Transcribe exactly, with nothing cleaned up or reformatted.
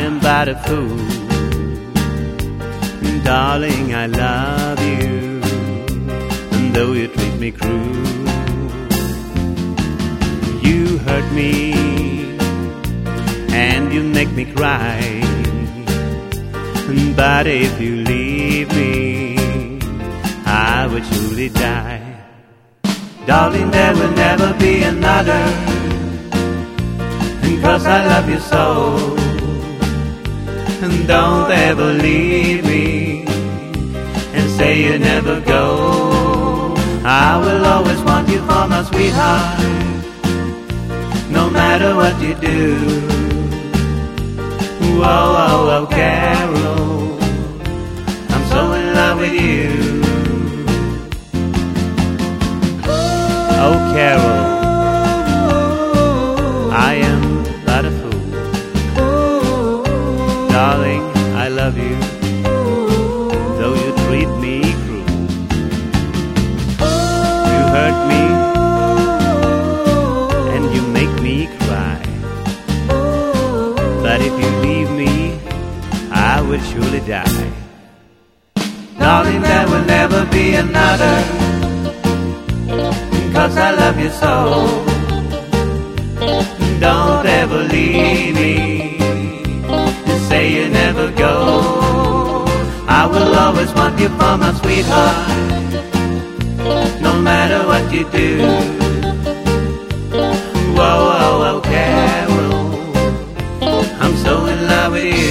am but a fool. Darling, I love you, and though you treat me cruel, you hurt me and you make me cry. But if you leave me, I would surely die. Darling, there will never be another, and 'cause I love you so, and don't ever leave me and say you never go. I will always want you for my sweetheart, no matter what you do. Whoa, oh, oh, Carol, I'm so in love with you. Oh, Carol, I am but a fool. Darling, I love you, though you treat me cruel. You hurt me and you make me cry. But if you leave me, I would surely die. Darling, there will never be another, 'cause I love you so. Don't ever leave me and say you never go. I will always want you for my sweetheart, no matter what you do. Whoa, oh, oh, Carol, I'm so in love with you.